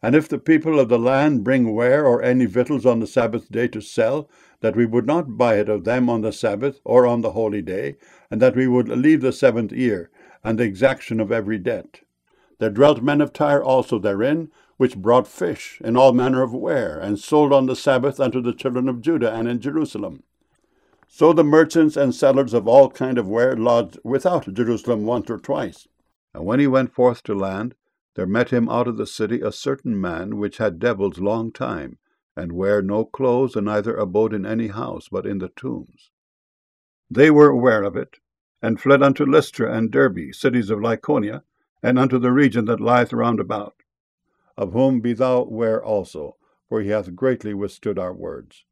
And if the people of the land bring ware or any victuals on the Sabbath day to sell, that we would not buy it of them on the Sabbath or on the holy day, and that we would leave the 7th year, and the exaction of every debt. There dwelt men of Tyre also therein, which brought fish and all manner of ware, and sold on the Sabbath unto the children of Judah and in Jerusalem. So the merchants and sellers of all kind of ware lodged without Jerusalem once or twice. And when he went forth to land, there met him out of the city a certain man which had devils long time, and wear no clothes, and neither abode in any house, but in the tombs. They were aware of it, and fled unto Lystra and Derbe, cities of Lycaonia, and unto the region that lieth round about, of whom be thou ware also, for he hath greatly withstood our words.